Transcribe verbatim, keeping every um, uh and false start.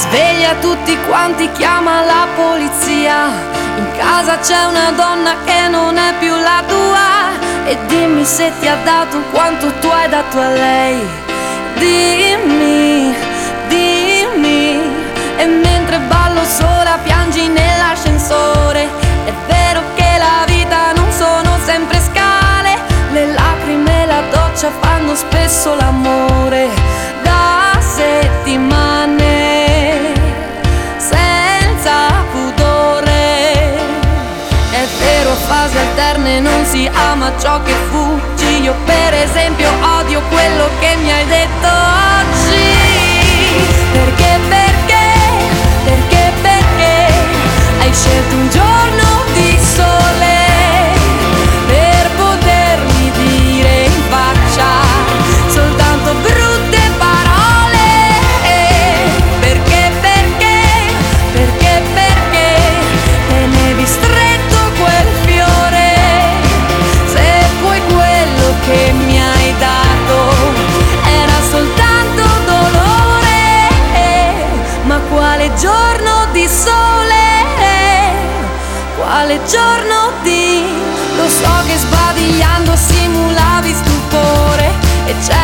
Sveglia tutti quanti, chiama la polizia. In casa c'è una donna che non è più la tua. E dimmi se ti ha dato quanto tu hai dato a lei. Dimmi, dimmi. E mentre ballo sola piangi nell'ascensore. È vero che la vita non sono sempre scale. Le lacrime e la doccia fanno spesso l'amore. Da settimane senza pudore. È vero, a fasi alterne non si ama ciò che fuggi. Io per esempio odio quello che mi hai detto oggi. Perché, perché, perché, perché hai scelto un giorno di sole per potermi dire in faccia soltanto brutte parole. Perché, perché, perché, perché tenevi stretto quel fiore, se poi quello che mi hai dato era soltanto dolore. Ma quale giorno di sole, quale giorno di... Lo so che sbadigliando simulavi stupore e c'è